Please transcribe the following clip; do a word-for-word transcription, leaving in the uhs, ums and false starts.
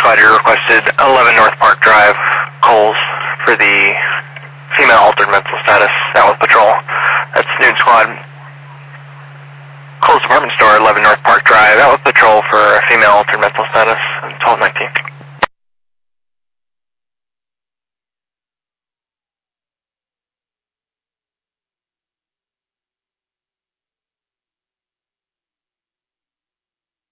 Squad, you requested eleven North Park Drive, Coles, for the female altered mental status, out with patrol. That's Noon Squad. Coles Department Store, eleven North Park Drive, out with patrol for female altered mental status, twelve nineteen.